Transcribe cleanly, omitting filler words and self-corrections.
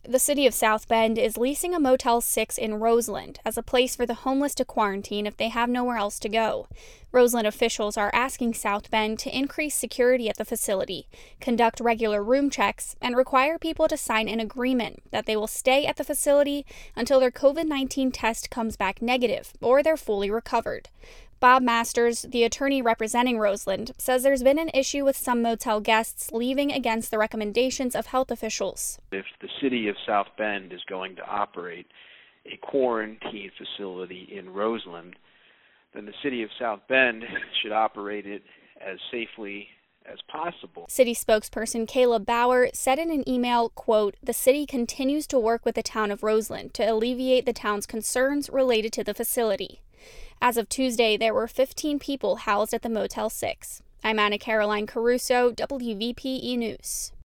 The city of South Bend is leasing a Motel 6 in Roseland as a place for the homeless to quarantine if they have nowhere else to go. Roseland officials are asking South Bend to increase security at the facility, conduct regular room checks, and require people to sign an agreement that they will stay at the facility until their COVID-19 test comes back negative or they're fully recovered. Bob Masters, the attorney representing Roseland, says there's been an issue with some motel guests leaving against the recommendations of health officials. If the city of South Bend is going to operate a quarantine facility in Roseland, then the city of South Bend should operate it as safely as possible. City spokesperson Caleb Bauer said in an email, quote, "The city continues to work with the town of Roseland to alleviate the town's concerns related to the facility." As of Tuesday, there were 15 people housed at the Motel 6. I'm Anna Caroline Caruso, WVPE News.